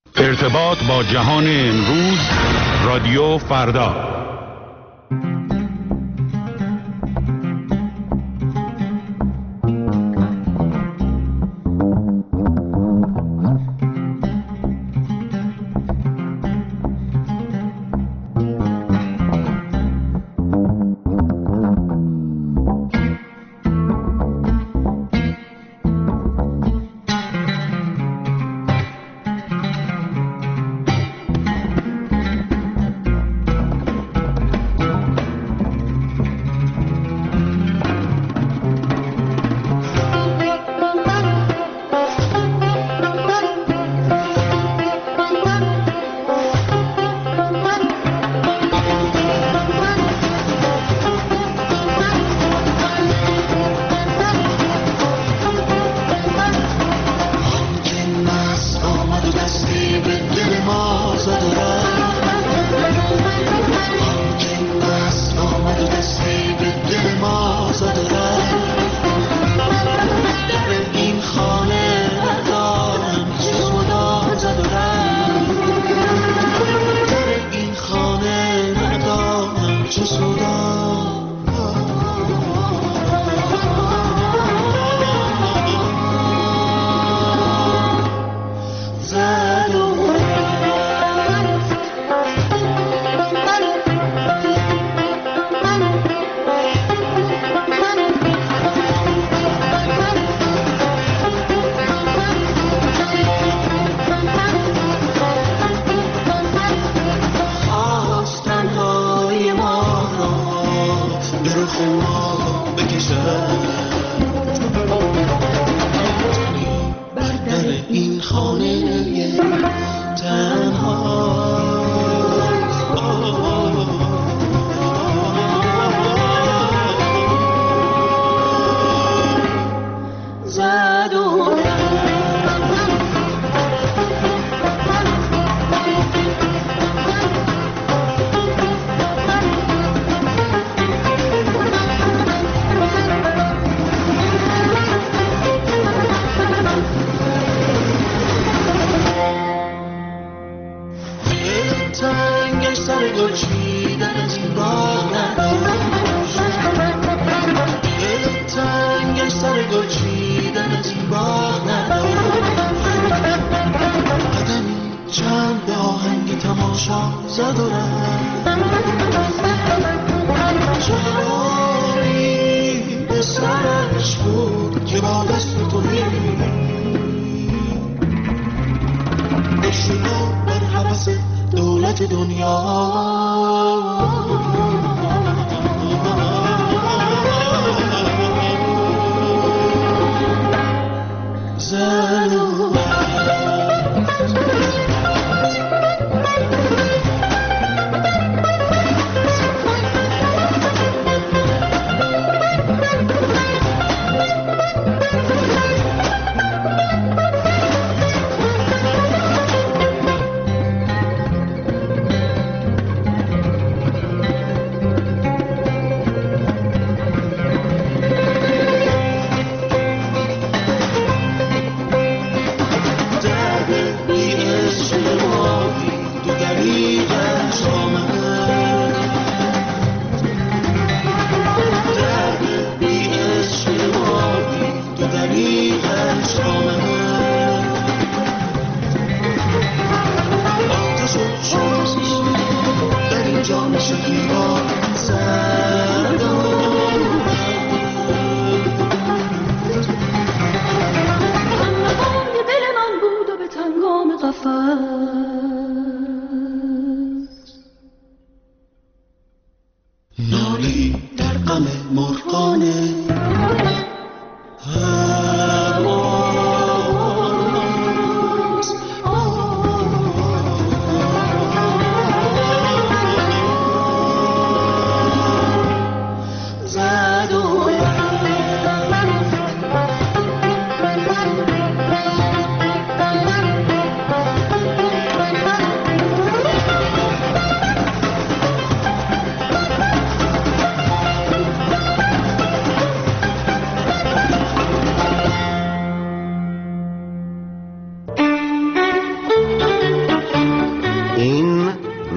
ارتباط با جهان امروز، رادیو فردا.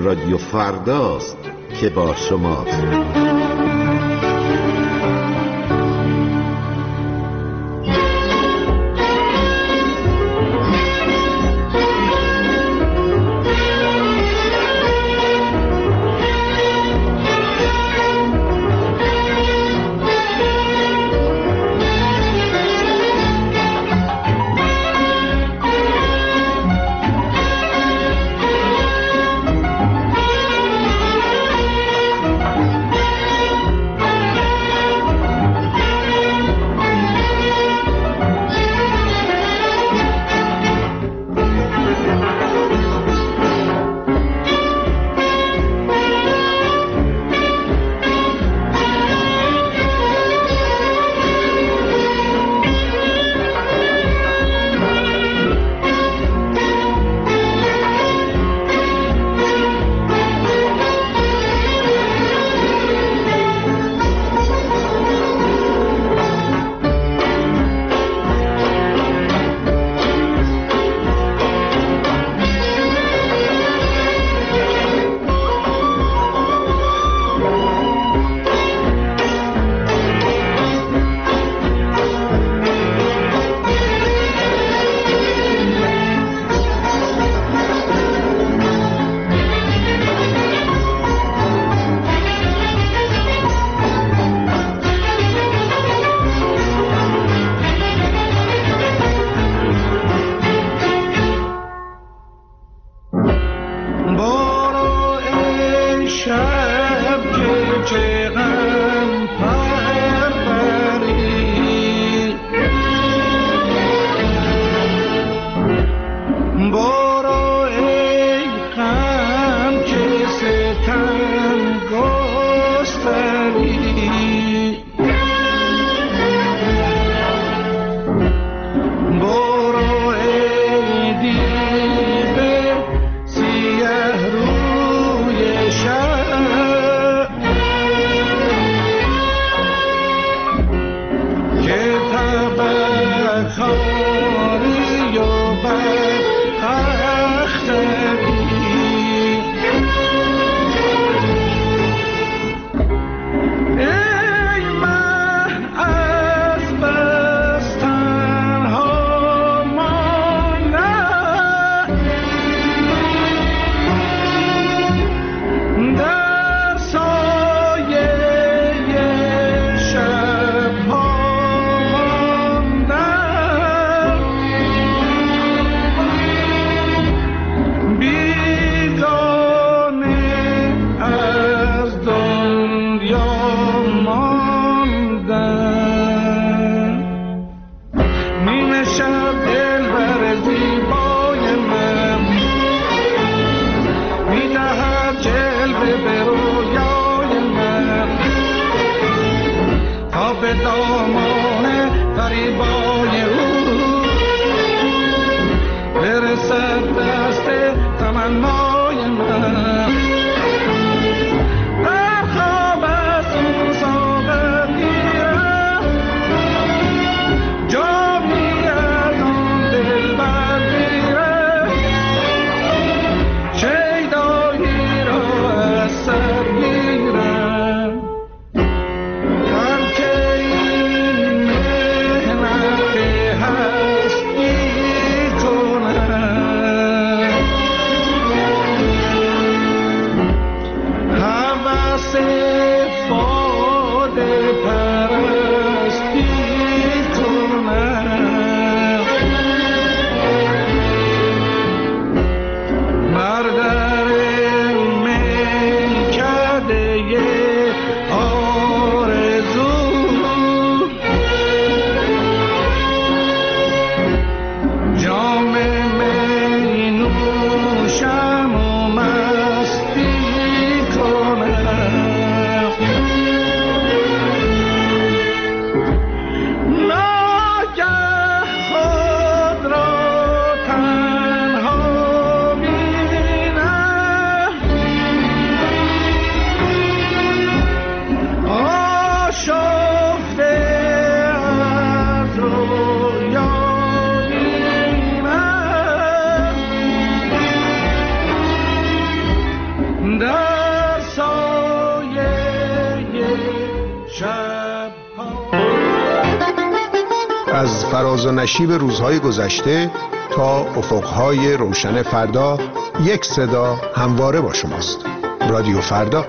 رادیو فرداست که با شماست. خاری و بر فراز و نشیب روزهای گذشته تا افقهای روشن فردا، یک صدا همواره با شماست. رادیو فردا.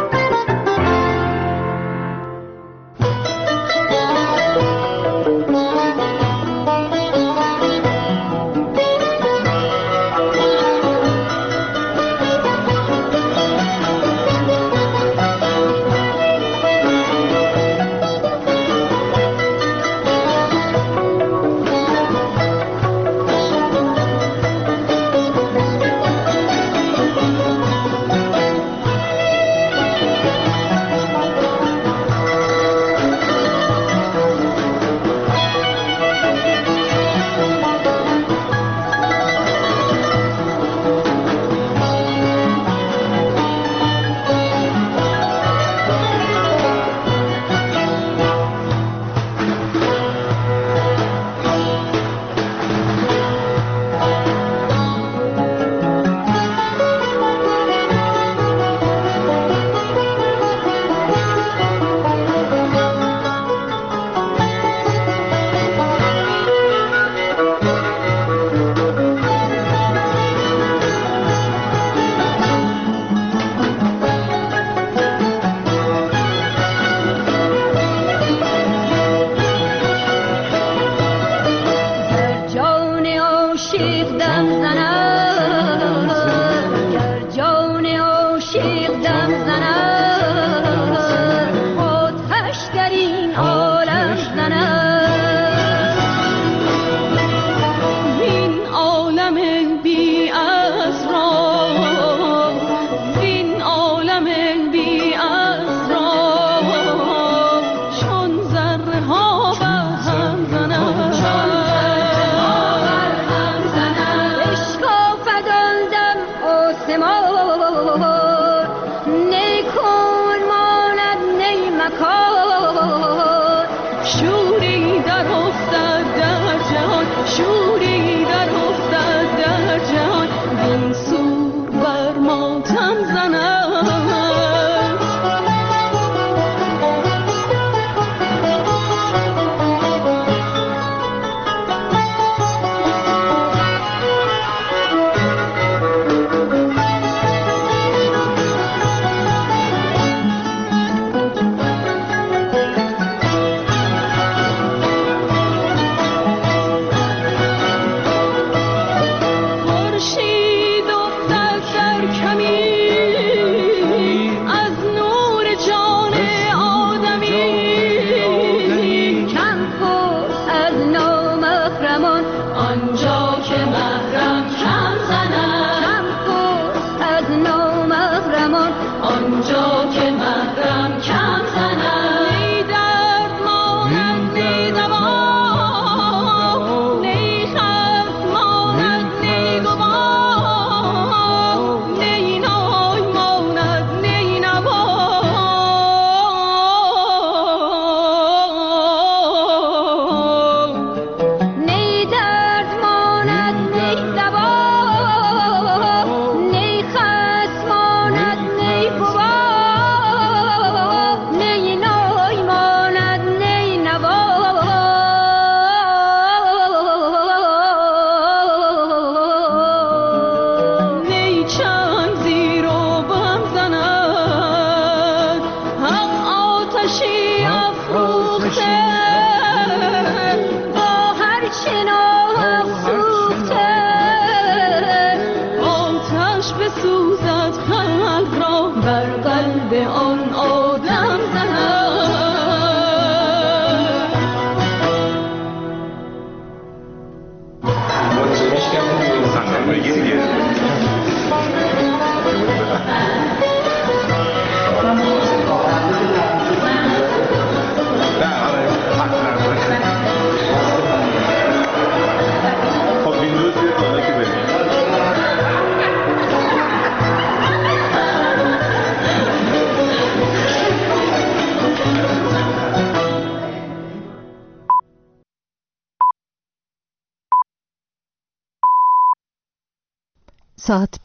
ساعت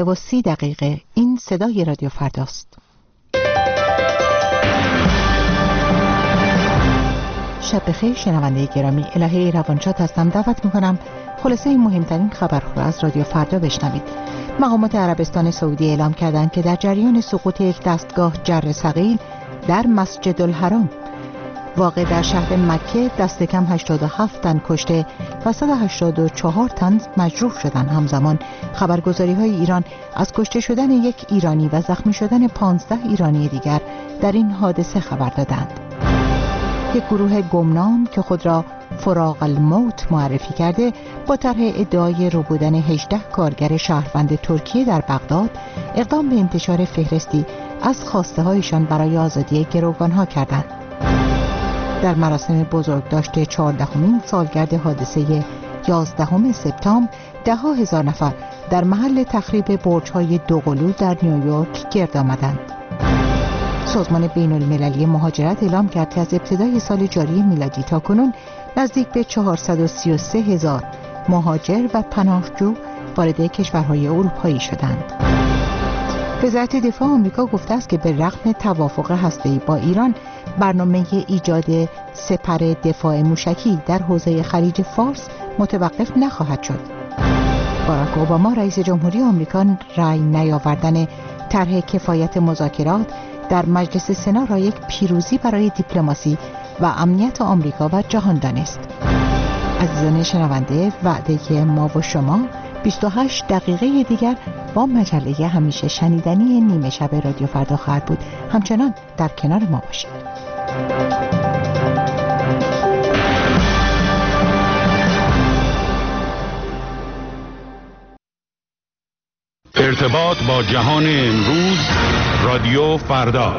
23:30. این صدای رادیو فرداست. شب بخیر شنونده گرامی. الهه روانشاد هستم. دعوت میکنم خلاصه مهمترین خبرها را از رادیو فردا بشنوید. مقامات عربستان سعودی اعلام کردند که در جریان سقوط یک دستگاه جر ثقیل در مسجد الحرام واقع در شهر مکه دست کم 87 تن کشته و 184 تن مجروح شدند. همزمان خبرگزاری‌های ایران از کشته شدن یک ایرانی و زخمی شدن 15 ایرانی دیگر در این حادثه خبر دادند. یک گروه گمنام که خود را فراق الموت معرفی کرده با طرح ادعای ربودن 18 کارگر شهروند ترکیه در بغداد اقدام به انتشار فهرستی از خواسته هایشان برای آزادی گروگانها کردند. در مراسم بزرگداشت 14مین سالگرد حادثه 11 سپتامبر 10,000 نفر در محل تخریب برج‌های دوقلو در نیویورک گرد آمدند. سازمان بین المللی مهاجرت اعلام کرد که از ابتدای سال جاری میلادی تا کنون نزدیک به 433,000 مهاجر و پناهجو وارد کشورهای اروپایی شدند. وزارت دفاع آمریکا گفته است که به رغم توافق هسته‌ای با ایران برنامه ایجاد سپر دفاع موشکی در حوزه خلیج فارس متوقف نخواهد شد. باراک اوباما رئیس جمهوری آمریکا رأی نیاوردن طرح کفایت مذاکرات در مجلس سنا را یک پیروزی برای دیپلماسی و امنیت آمریکا و جهان دانست. عزیزان شنونده، وعده ما و شما 28 دقیقه دیگر با مجله همیشه شنیدنی نیمه شب رادیو فردا خواهد بود. همچنان در کنار ما باشید. ارتباط با جهان امروز، رادیو فردا.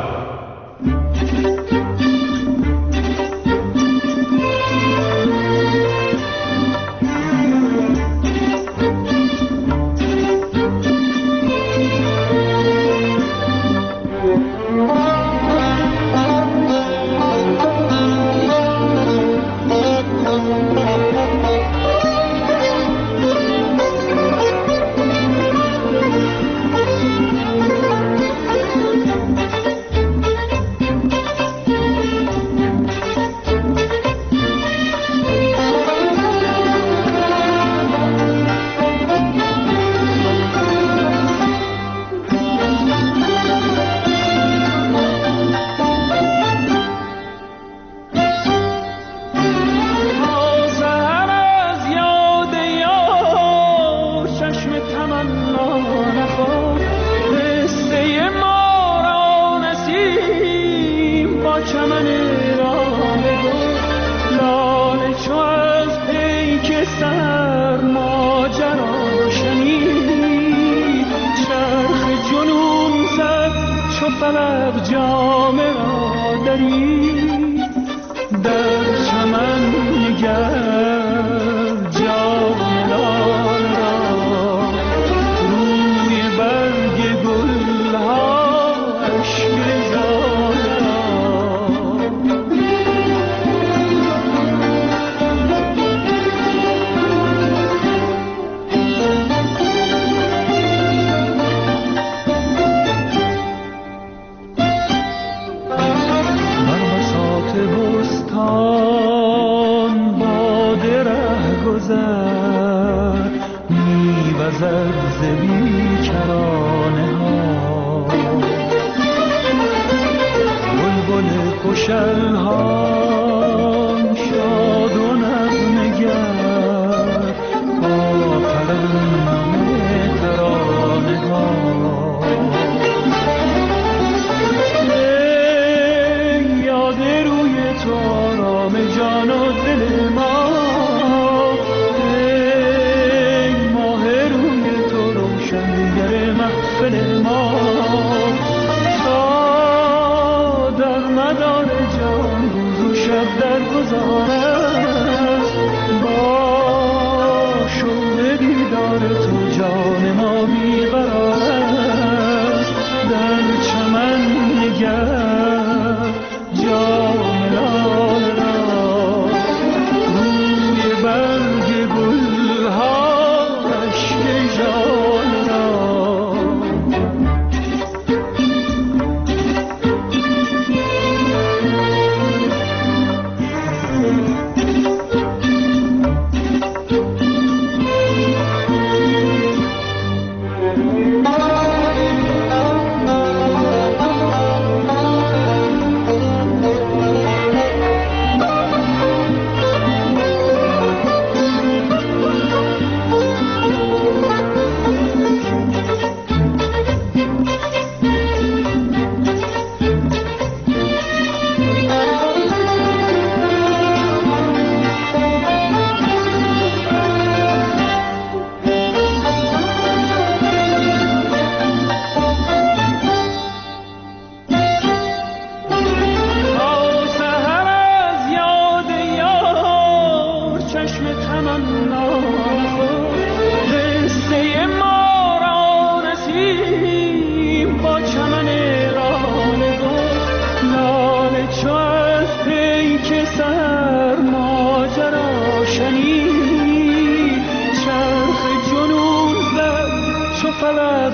در مدار جان روز و شب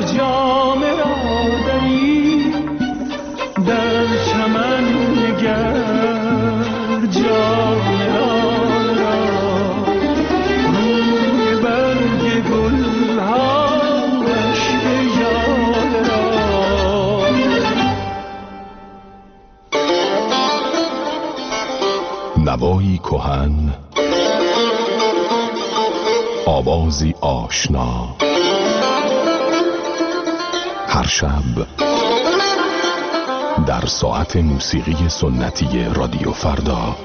نوایی کهن، آوازی آشنا، هر شب در ساعت موسیقی سنتی رادیو فردا.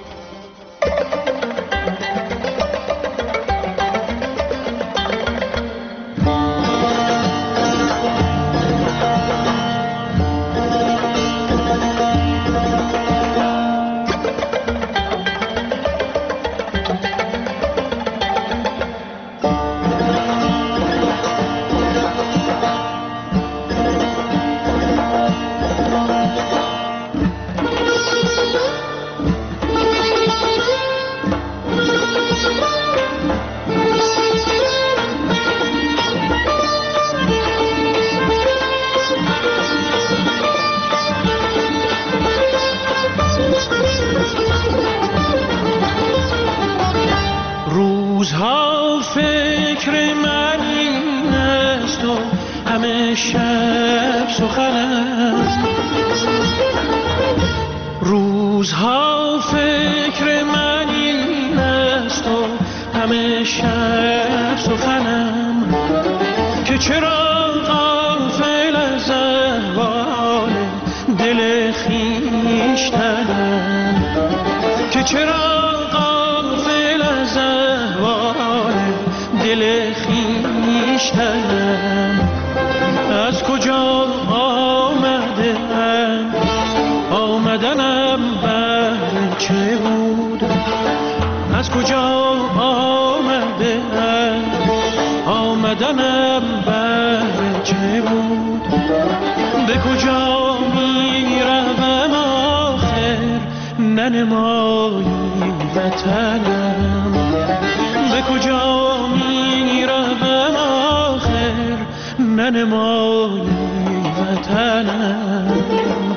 روزها فکر من این است و همه شب سخنم، روزها فکر من این است و همه شب سخنم، که چرا غافل از احوال دل خویشتنم، که چرا دل خویشتنم، از کجا آمدم، آمدنم بر چه بود، از کجا آمدم، آمدنم بر چه بود، به کجا می روم آخر ننمایی وطنم، به کجا می روم آخر ننمایی وطنم.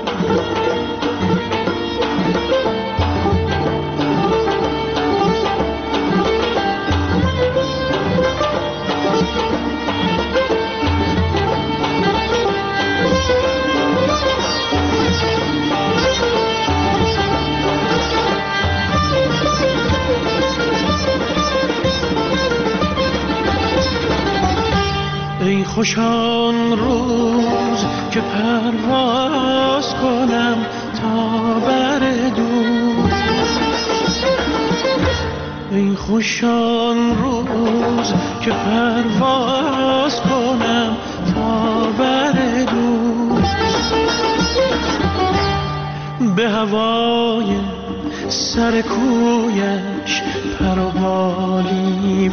ای خوش آن روز که پرواز کنم تا بر دور، ای خوش آن روز که پرواز کنم تا بر دور، به هوای سر کویش پر و بالی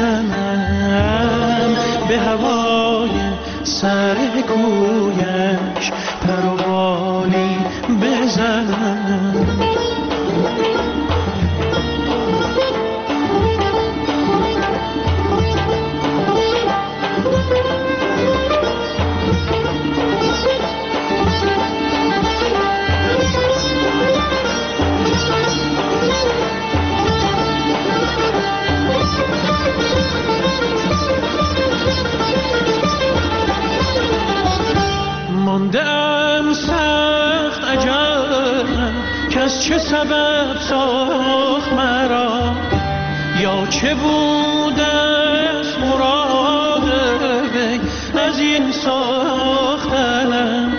بزنم، به هوای سر کویش پر و بالی بزنم. ماندم سخت عجب کس چه سبب ساخت مرا، یا چه بوده است مراد وی از این ساختنم،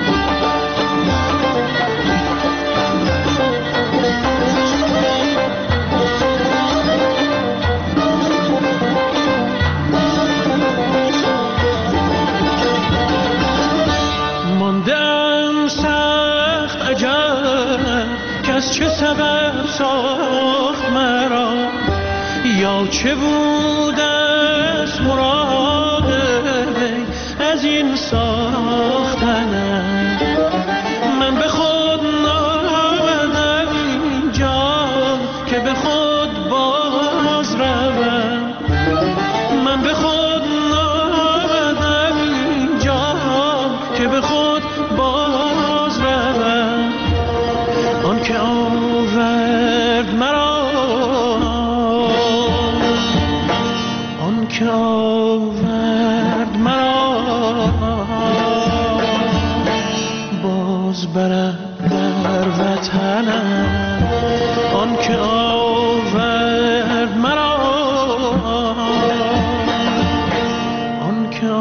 چه سبب ساخت مرا، یا چه بوده است مراد وی از این ساختنم، من به خود نآمدم اینجا که به خود باز روم، من به خود نآمدم اینجا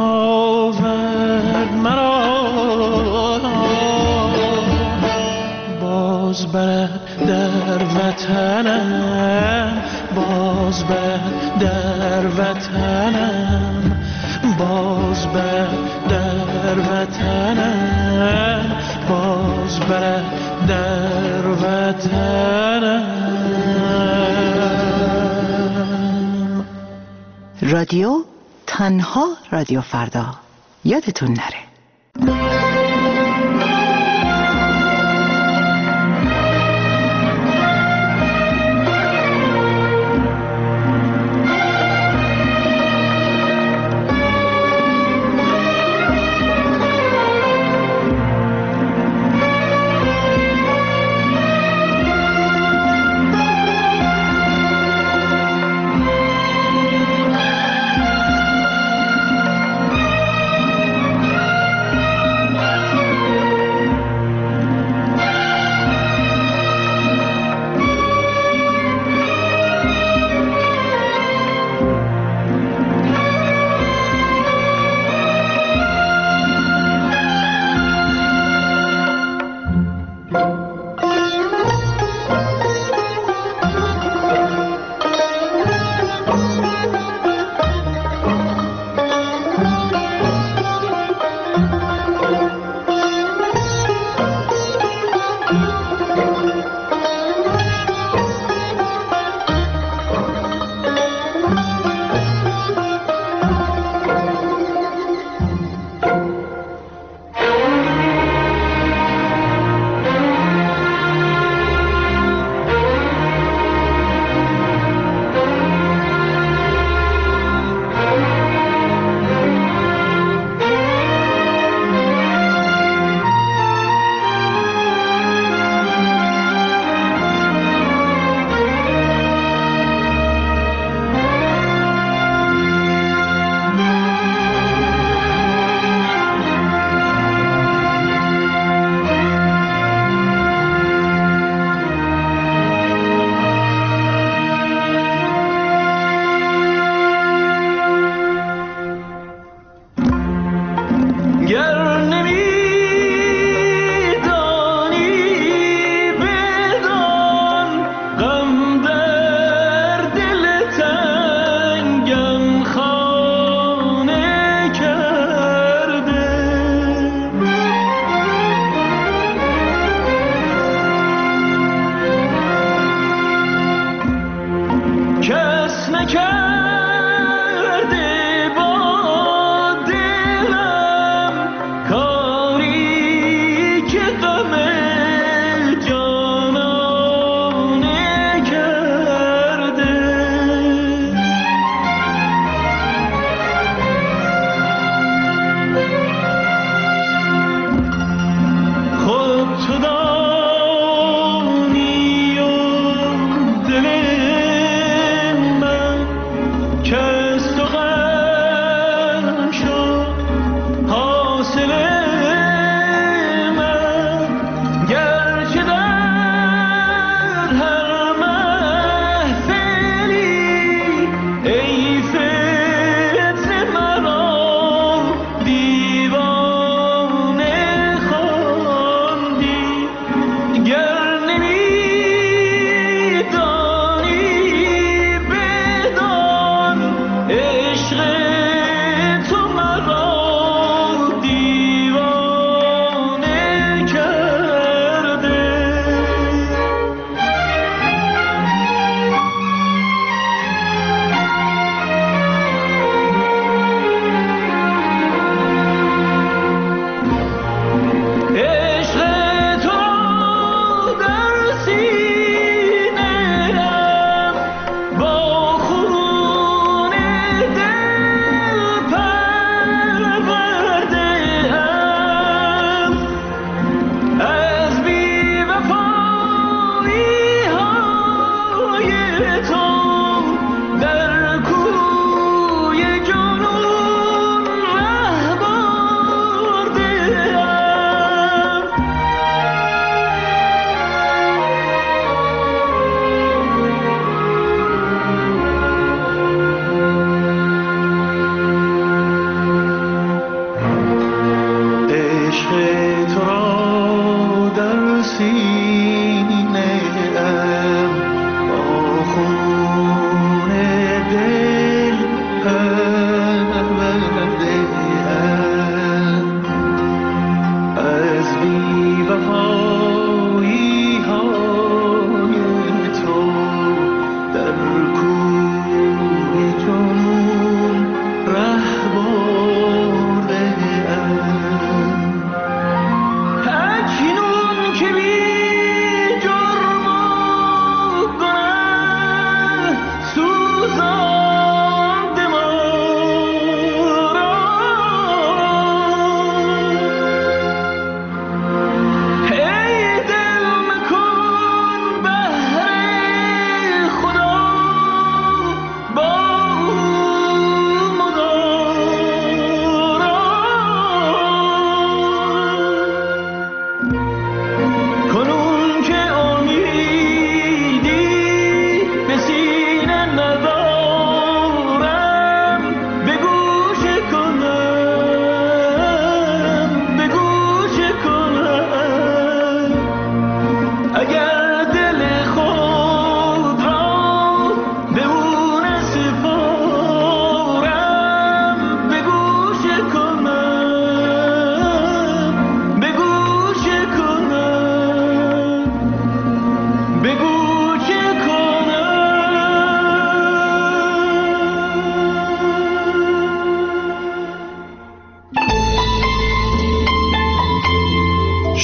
آورد مرا، باز برد در وطنم، باز برد در وطنم، باز برد در وطنم، باز برد در وطنم. رادیو تنها رادیو فردا، یادتون نره.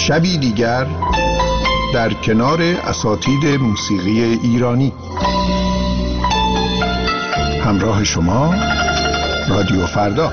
شبی دیگر در کنار اساتید موسیقی ایرانی. همراه شما رادیو فردا.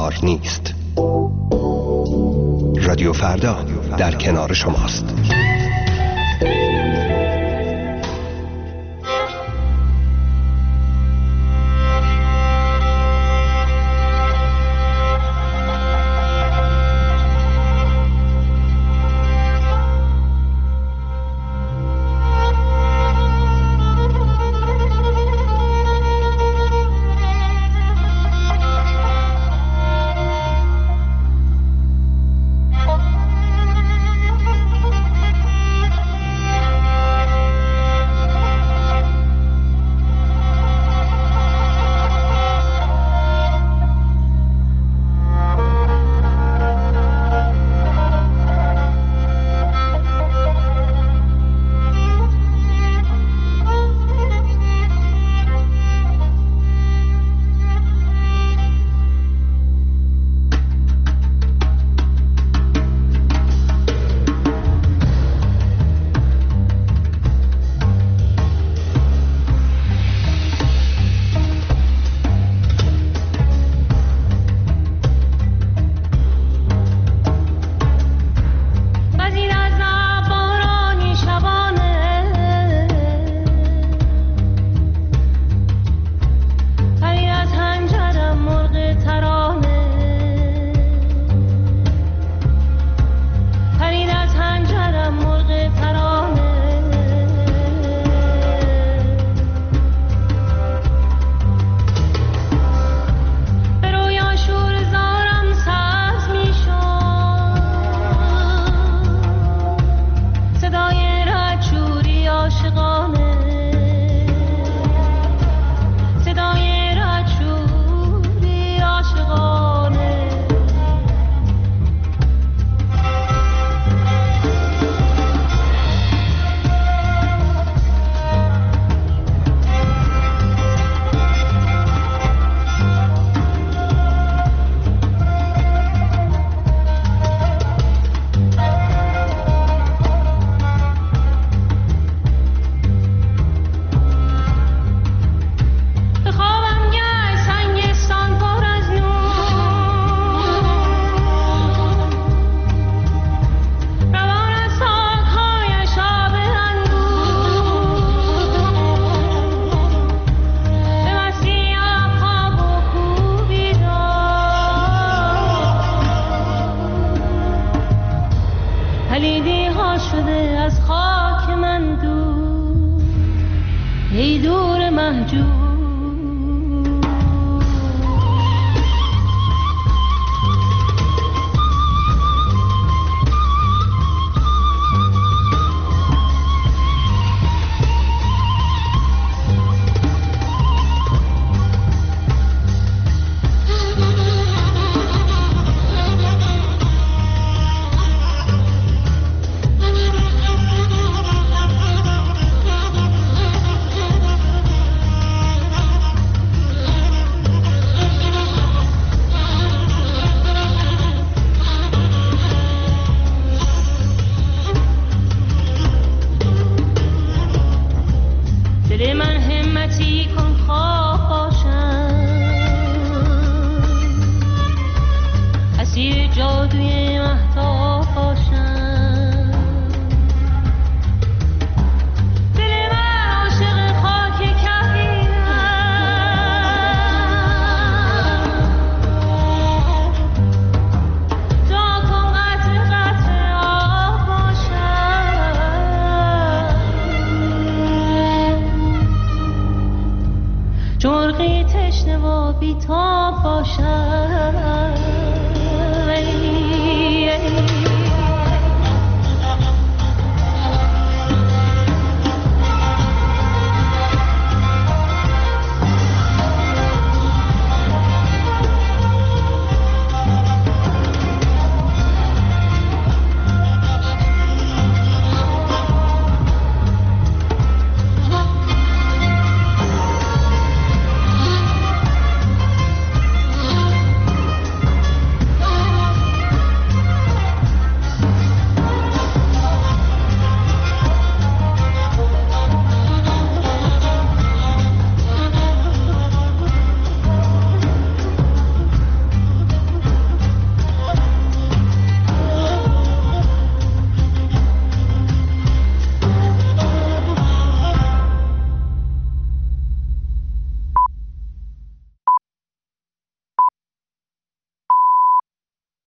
کار نیست. رادیو فردا در کنار شماست. مرغی تشنه و بی‌تاب